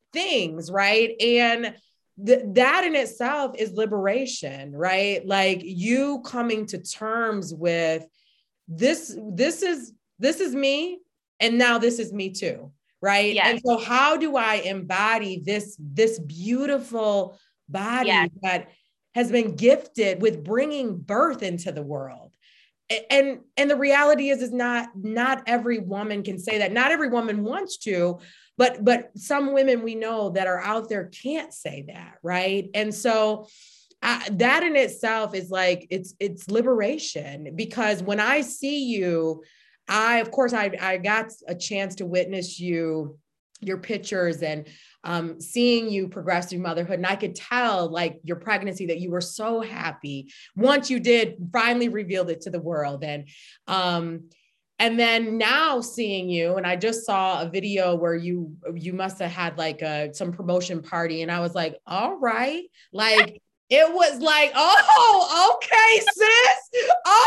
things, right? And th- that in itself is liberation, right? Like you coming to terms with this, this is, this is me. And now this is me too. Right. Yes. And so how do I embody this, this beautiful body yes. that has been gifted with bringing birth into the world? And, and the reality is, is not, not every woman can say that. Not every woman wants to, but, but some women we know that are out there can't say that. Right. And so I, that in itself is like, it's, it's liberation, because when I see you, I, of course, I, I got a chance to witness you, your pictures, and um, seeing you progress through motherhood. And I could tell, like, your pregnancy, that you were so happy once you did finally revealed it to the world. And, um, and then now seeing you, and I just saw a video where you, you must've had like a, some promotion party. And I was like, all right, like, it was like, oh, okay, sis.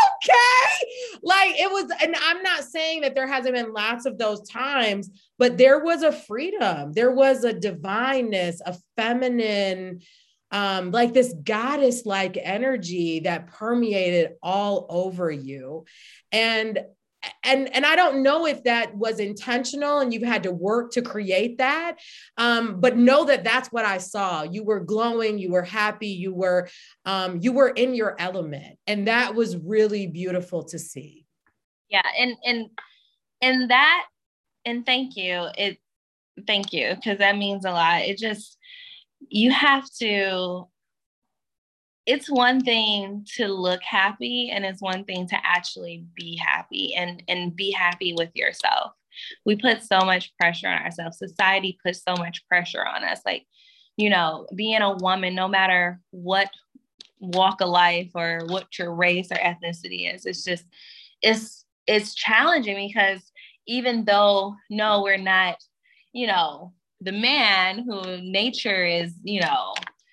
Okay. Like it was, and I'm not saying that there hasn't been lots of those times, but there was a freedom. There was a divineness, a feminine, um, like this goddess-like energy that permeated all over you. And And, and I don't know if that was intentional and you've had to work to create that. Um, but know that that's what I saw. You were glowing, you were happy, you were, um, you were in your element. And that was really beautiful to see. Yeah. And, and, and that, and thank you. It, thank you. Cause that means a lot. It just, you have to, it's one thing to look happy, and it's one thing to actually be happy and, and be happy with yourself. We put so much pressure on ourselves. Society puts so much pressure on us. Like, you know, being a woman, no matter what walk of life or what your race or ethnicity is, it's just, it's, it's challenging, because even though, no, we're not, you know, the man who nature is, you know,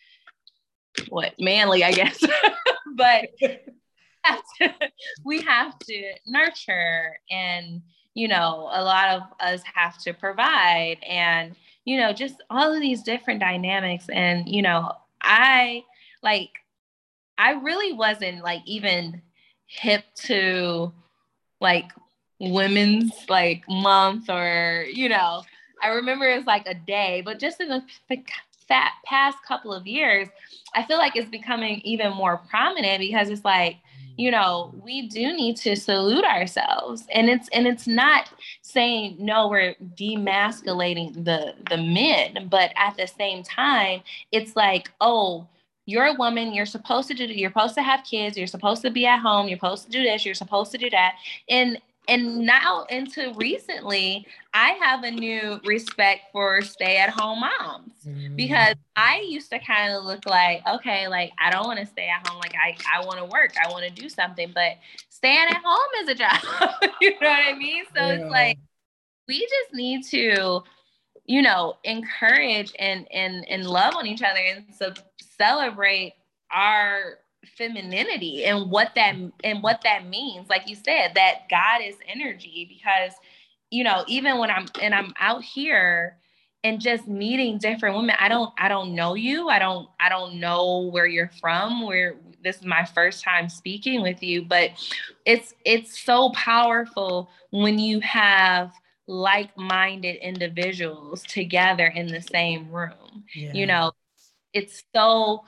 what manly, I guess, but have to, we have to nurture, and, you know, a lot of us have to provide, and, you know, just all of these different dynamics. And, you know, I like, I really wasn't like even hip to like women's like month, or, you know, I remember it was like a day, but just in the, the that past couple of years, I feel like it's becoming even more prominent, because it's like, you know, we do need to salute ourselves. And it's, and it's not saying, no, we're demasculating the, the men, but at the same time, it's like, oh, you're a woman, you're supposed to do, you're supposed to have kids, you're supposed to be at home, you're supposed to do this, you're supposed to do that. And And now, into recently, I have a new respect for stay-at-home moms, mm. because I used to kind of look like, okay, like, I don't want to stay at home. Like, I, I want to work. I want to do something, but staying at home is a job. You know what I mean? So yeah. It's like, we just need to, you know, encourage and, and, and love on each other, and so celebrate our femininity and what that and what that means, like you said, that goddess energy. Because, you know, even when I'm and I'm out here and just meeting different women, I don't I don't know you, I don't I don't know where you're from, where this is my first time speaking with you, but it's it's so powerful when you have like-minded individuals together in the same room. Yeah. You know, it's so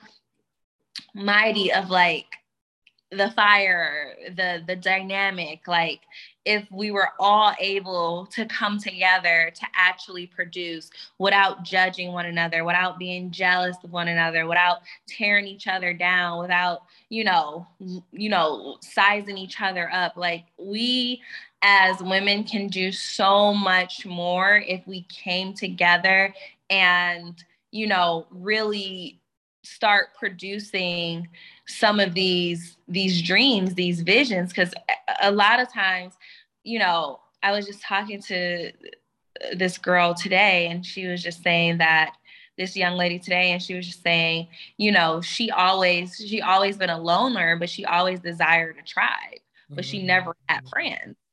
mighty of like the fire, the the dynamic, like if we were all able to come together to actually produce without judging one another, without being jealous of one another, without tearing each other down, without, you know, you know, sizing each other up. Like, we as women can do so much more if we came together and, you know, really start producing some of these these dreams, these visions. Because a lot of times, you know, I was just talking to this girl today, and she was just saying that this young lady today, and she was just saying, you know, she always she always been a loner, but she always desired a tribe, but she never had friends.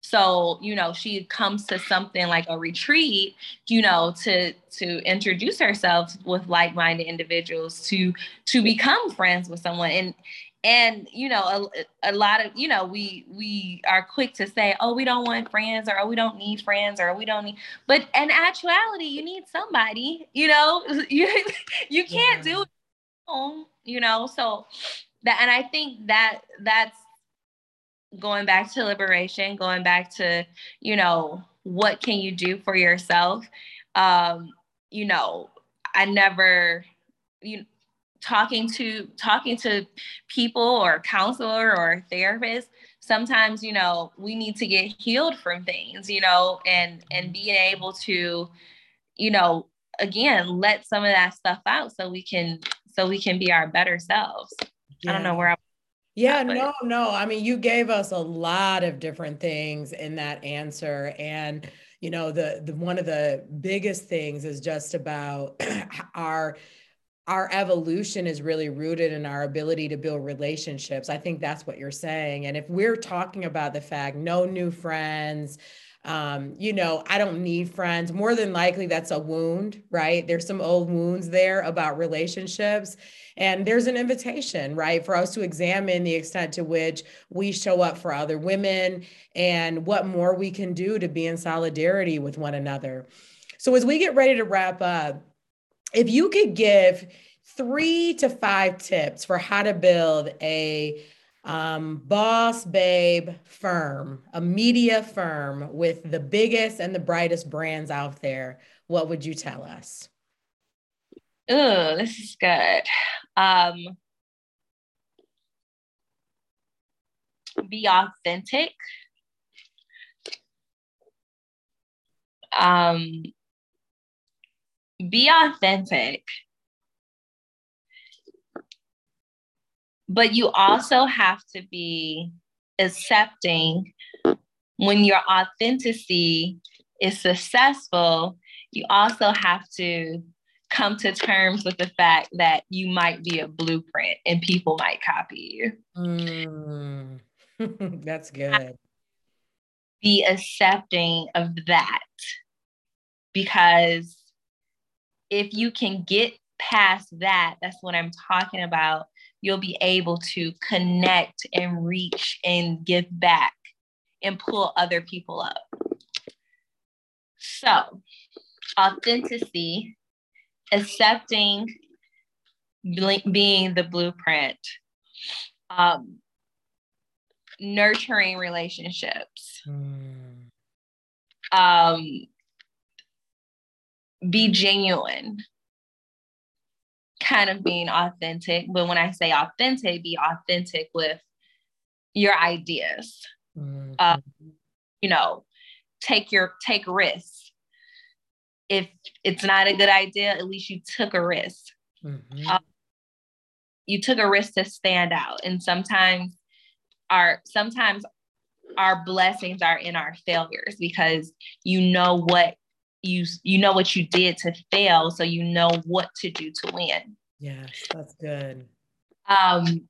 So, you know, she comes to something like a retreat, you know, to to introduce herself with like-minded individuals, to to become friends with someone. And and you know, a, a lot of, you know, we we are quick to say, oh, we don't want friends, or oh, we don't need friends, or we don't need, but in actuality, you need somebody, you know, you you can't yeah. do it alone, you know. So that, and I think that that's going back to liberation, going back to, you know, what can you do for yourself? Um, you know, I never, you talking to talking to people or counselor or therapist, sometimes, you know, we need to get healed from things, you know, and and being able to, you know, again, let some of that stuff out so we can so we can be our better selves. Yeah. I don't know where I Yeah, no, no. I mean, you gave us a lot of different things in that answer. And, you know, the, the one of the biggest things is just about our our evolution is really rooted in our ability to build relationships. I think that's what you're saying. And if we're talking about the fact, no new friends, um, you know, I don't need friends, more than likely that's a wound, right? There's some old wounds there about relationships. And there's an invitation, right, for us to examine the extent to which we show up for other women and what more we can do to be in solidarity with one another. So as we get ready to wrap up, if you could give three to five tips for how to build a um, boss babe firm, a media firm with the biggest and the brightest brands out there, what would you tell us? Oh, this is good. Um, be authentic. Um, be authentic. But you also have to be accepting when your authenticity is successful. You also have to come to terms with the fact that you might be a blueprint and people might copy you. Mm. That's good. Be accepting of that, because if you can get past that, that's what I'm talking about. You'll be able to connect and reach and give back and pull other people up. So, authenticity, accepting being the blueprint, um, nurturing relationships, mm. um, be genuine, kind of being authentic. But when I say authentic, be authentic with your ideas. Mm-hmm. Uh, you know, take your take risks. If it's not a good idea, at least you took a risk. Mm-hmm. Uh, you took a risk to stand out. And sometimes our sometimes our blessings are in our failures, because you know what you you know what you did to fail, so you know what to do to win. Yes, that's good. Um,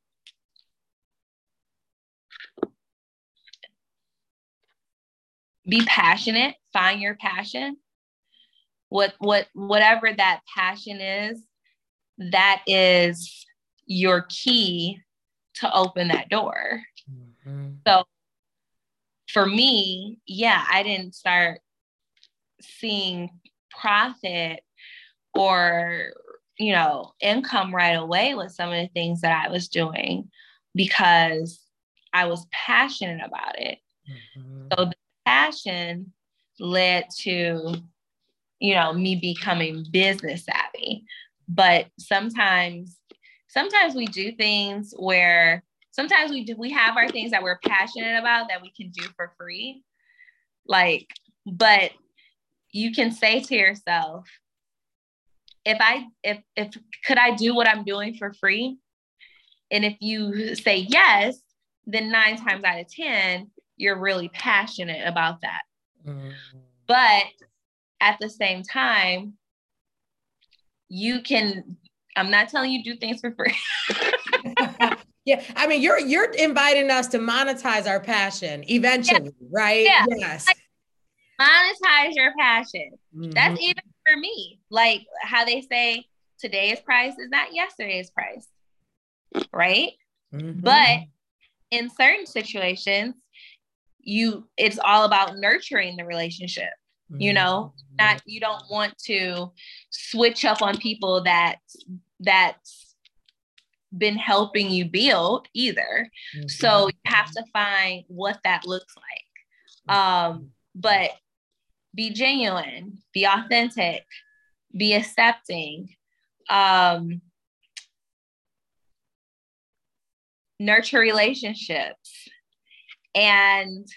be passionate. Find your passion. What what whatever that passion is, that is your key to open that door. Mm-hmm. So for me, yeah, I didn't start seeing profit or, you know, income right away with some of the things that I was doing, because I was passionate about it. Mm-hmm. So the passion led to, you know, me becoming business savvy. But sometimes, sometimes we do things where sometimes we do, we have our things that we're passionate about that we can do for free. Like, but you can say to yourself, if I, if, if, could I do what I'm doing for free? And if you say yes, then nine times out of ten, you're really passionate about that. Mm-hmm. But at the same time, you can, I'm not telling you do things for free. Yeah. I mean, you're you're inviting us to monetize our passion eventually, Yeah. right? Yeah. Yes. Like, monetize your passion. Mm-hmm. That's even for me. Like how they say today's price is not yesterday's price, right? Mm-hmm. But in certain situations, you it's all about nurturing the relationship. Mm-hmm. You know, not you don't want to switch up on people that that's been helping you build either. Mm-hmm. So you have to find what that looks like. Um, but be genuine, be authentic, be accepting, um, nurture relationships, and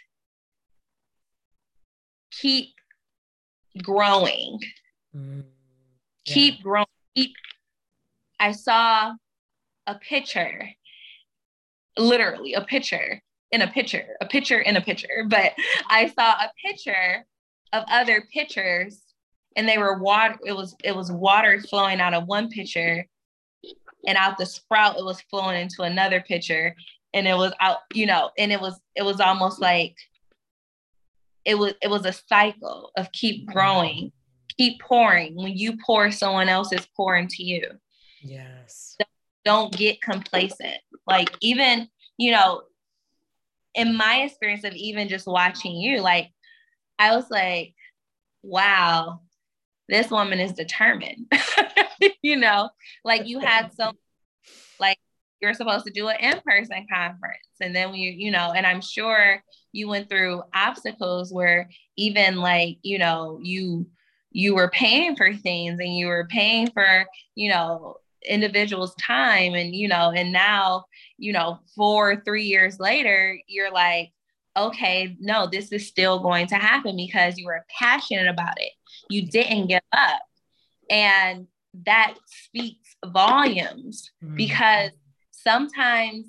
keep growing. Mm, yeah. Keep growing. Keep. I saw a picture, literally a picture in a picture, a picture in a picture, but I saw a picture of other pictures, and they were water. It was it was water flowing out of one pitcher, and out the sprout it was flowing into another pitcher, and it was out, you know, and it was it was almost like it was it was a cycle of keep growing, keep pouring. When you pour, someone else is pouring to you. Yes. Don't, don't get complacent. Like even, you know, in my experience of even just watching you, like I was like, wow, this woman is determined. You know, like you had so, like you're supposed to do an in-person conference. And then you, you know, and I'm sure you went through obstacles where even like, you know, you, you were paying for things and you were paying for, you know, individuals' time and, you know, and now, you know, four, three years later, you're like, okay, no, this is still going to happen because you were passionate about it. You didn't give up. And that speaks volumes, mm-hmm. because sometimes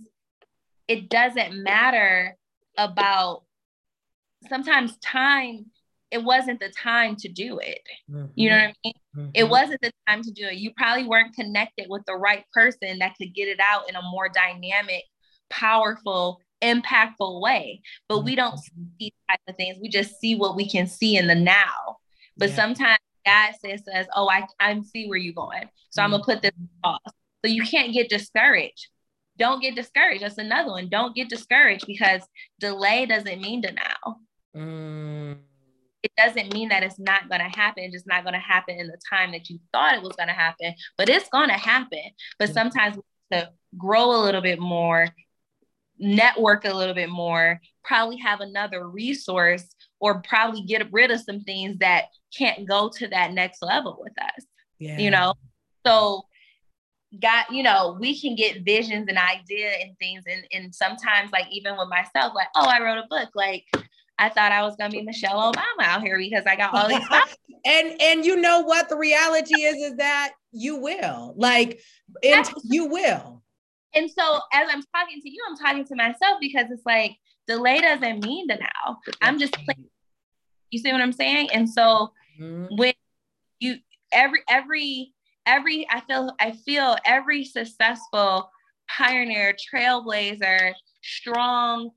it doesn't matter about, sometimes time, it wasn't the time to do it. Mm-hmm. You know what I mean? Mm-hmm. It wasn't the time to do it. You probably weren't connected with the right person that could get it out in a more dynamic, powerful, impactful way. But mm-hmm. we don't see these types of things. We just see what we can see in the now. But yeah. sometimes God says to us, oh, I, I see where you're going. So mm-hmm. I'm going to put this off. So you can't get discouraged. Don't get discouraged. That's another one. Don't get discouraged, because delay doesn't mean denial. Mm. It doesn't mean that it's not going to happen. It's just not going to happen in the time that you thought it was going to happen, but it's going to happen. But sometimes we have to grow a little bit more, network a little bit more, probably have another resource, or probably get rid of some things that can't go to that next level with us. Yeah. You know, so God, you know, we can get visions and idea and things. And, and sometimes like, even with myself, like, oh, I wrote a book. Like I thought I was going to be Michelle Obama out here because I got all these stuff. and, and you know what the reality is, is that you will like, and you will. And so as I'm talking to you, I'm talking to myself, because it's like, delay doesn't mean denial. I'm just playing. You see what I'm saying? And so mm-hmm. when you, every, every, every, I feel, I feel every successful pioneer, trailblazer, strong,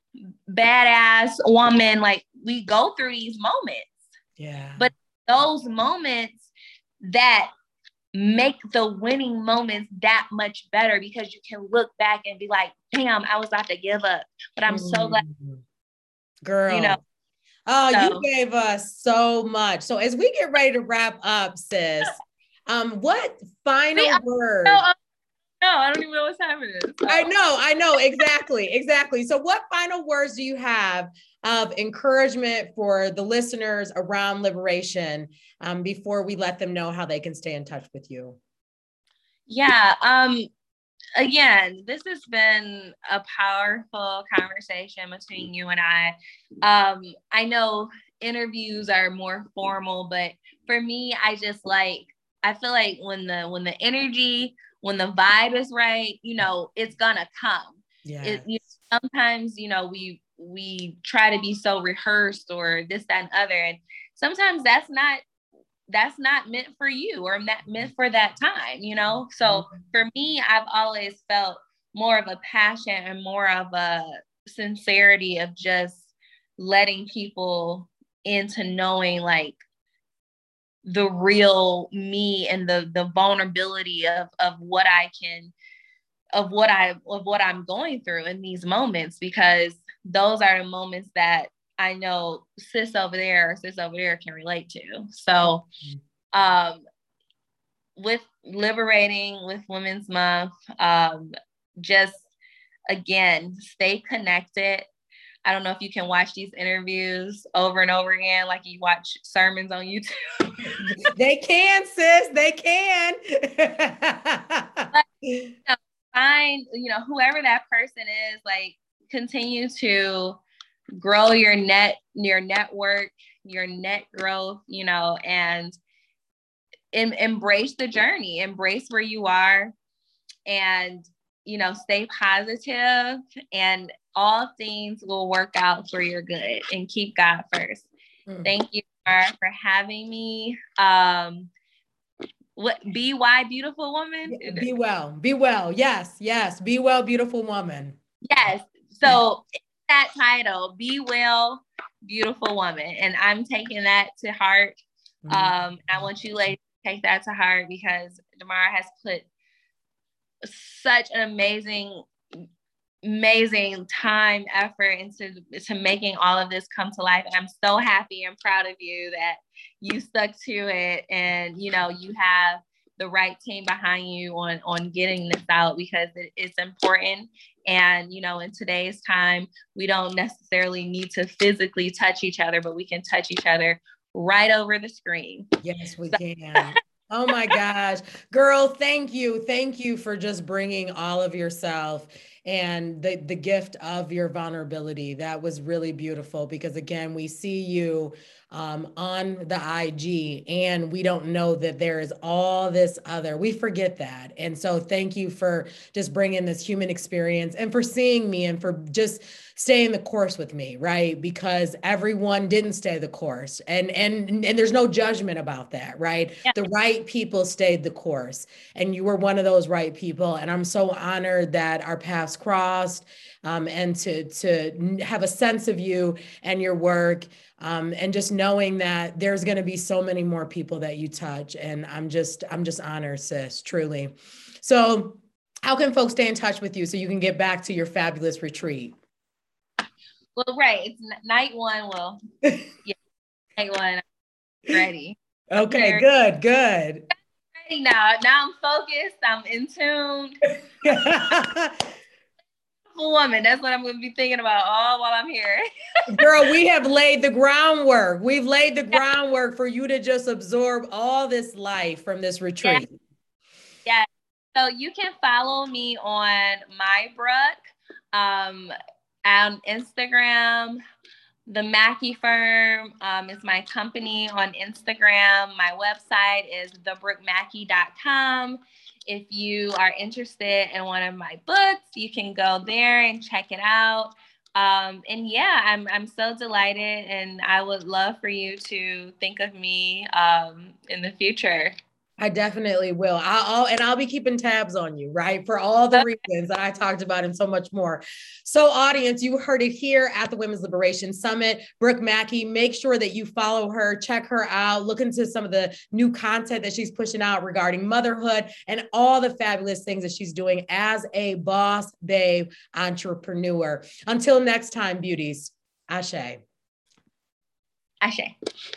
badass woman, like we go through these moments. Yeah. But those moments that make the winning moments that much better, because you can look back and be like, damn, I was about to give up, but I'm mm. so glad. Girl. You know, oh, so. You gave us so much. So as we get ready to wrap up, sis, um, what final See, word? No, no, I don't even know what's happening. So. I know, I know, exactly, exactly. So what final words do you have of encouragement for the listeners around liberation um, before we let them know how they can stay in touch with you? Yeah. Um, again, this has been a powerful conversation between you and I. Um, I know interviews are more formal, but for me, I just like, I feel like when the, when the energy, when the vibe is right, you know, it's gonna come. Yeah. It, you know, sometimes, you know, we, we try to be so rehearsed or this, that, and other. And sometimes that's not, that's not meant for you or not meant for that time, you know? So for me, I've always felt more of a passion and more of a sincerity of just letting people into knowing like the real me and the the vulnerability of of what I can of what I of what I'm going through in these moments, because those are the moments that I know sis over there or sis over there can relate to. So um with Liberating with Women's Month, um just again, stay connected. I don't know if you can watch these interviews over and over again, like you watch sermons on YouTube. They can, sis. They can. But, you know, find, you know, whoever that person is, like, continue to grow your net, your network, your net growth, you know, and em- embrace the journey, embrace where you are, and, you know, stay positive, and all things will work out for your good, and keep God first. Mm. Thank you Mara, for having me. Um, what be why beautiful woman? Be well, be well. Yes, yes. Be well, beautiful woman. Yes. So that title, Be Well, Beautiful Woman. And I'm taking that to heart. Mm-hmm. Um, I want you ladies to take that to heart, because Damara has put such an amazing amazing time, effort into to making all of this come to life. And I'm so happy and proud of you that you stuck to it, and you know you have the right team behind you on on getting this out, because it, it's important. And you know in today's time, we don't necessarily need to physically touch each other, but we can touch each other right over the screen. Yes, we so- can. Oh my gosh, girl, thank you. Thank you for just bringing all of yourself and the, the gift of your vulnerability. That was really beautiful, because again, we see you um, on the I G, and we don't know that there is all this other, we forget that. And so thank you for just bringing this human experience, and for seeing me, and for just staying the course with me, right? Because everyone didn't stay the course, and and and there's no judgment about that, right? Yeah. The right people stayed the course, and you were one of those right people. And I'm so honored that our paths crossed, um, and to to have a sense of you and your work, um, and just knowing that there's going to be so many more people that you touch. And I'm just I'm just honored, sis, truly. So how can folks stay in touch with you so you can get back to your fabulous retreat? Well, right. It's night one. Well, yeah, night one. I'm ready. Okay, I'm good, good. Ready now. Now I'm focused. I'm in tune. Woman, that's what I'm going to be thinking about all while I'm here. Girl, we have laid the groundwork. We've laid the groundwork for you to just absorb all this life from this retreat. Yeah. yeah. So you can follow me on MyBrook. Um, on Instagram. The Mackey Firm um, is my company on Instagram. My website is the brook mackey dot com. If you are interested in one of my books, you can go there and check it out. Um, and yeah, I'm I'm so delighted, and I would love for you to think of me um, in the future. I definitely will. I'll, I'll and I'll be keeping tabs on you, right? For all the reasons that I talked about and so much more. So audience, you heard it here at the Women's Liberation Summit. Brooke Mackey, make sure that you follow her, check her out, look into some of the new content that she's pushing out regarding motherhood and all the fabulous things that she's doing as a boss babe entrepreneur. Until next time, beauties, ashe. Ashe.